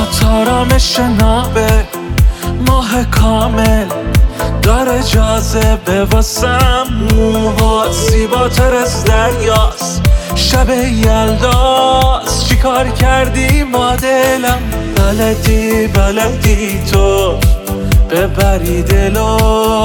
آرامش نابه ماه کامل داره جاذبه واسم. موهات زیباتر از دریاست، شب یلداست. چی کار کردی ما دلم؟ بلدی تو ببری دلو،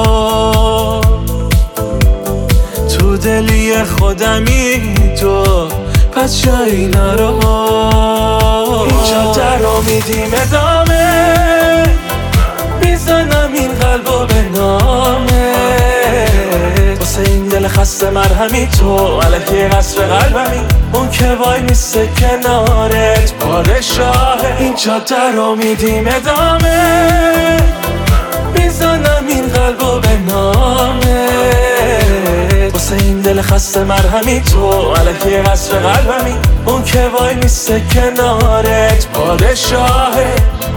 تو دلی خودمی تو، پس جایی نرو. اینجا در رو میدیم ادامه، میزنم این قلبو به نامه. واسه این دل خسته مرهمی تو، الکی قصر قلبمی، اون که وای میسته کنارت پادشاهه. اینجا در رو میدیم ادامه، میزنم این قلبو به نامه. واسه این دل خسته مرهمی تو، الکی قصر قلبمی، اون که وای میسته کنارت پادشاهه.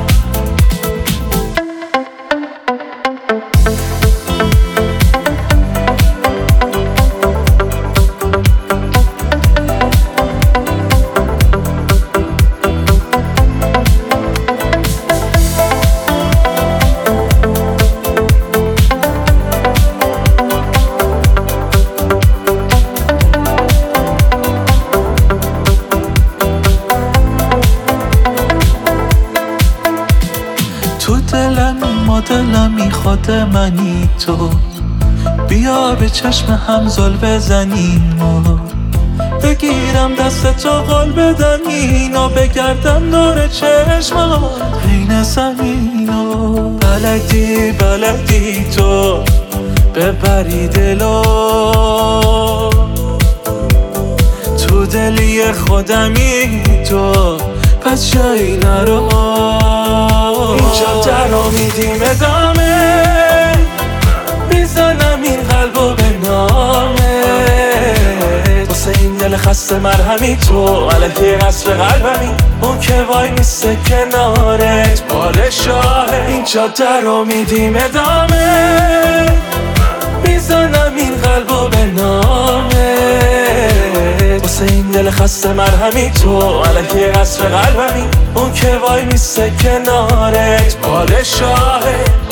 تو دلمی ما دلمی خود منی تو، بیا به چشم هم زل بزنیم و بگیرم دست تو قول بدم اینو، بگردم دور چشمات حین زمینو. بلدی تو ببری دلو، تو دلی خودمی تو، پس جایی نرو. اینجا در رو میدیم ادامه، میزنم این قلبو به نامه. واسه این دل خسته مرهمی تو، الکی قصر قلبمی، اون که وای میسته کنارت پادشاهه. اینجا در رو میدیم ادامه، میزنم این قلبو به نامه. واسه این دل خسته مرهمی تو، الکی قصر قلبمی، اون که وای میسته کنارت پادشاهه.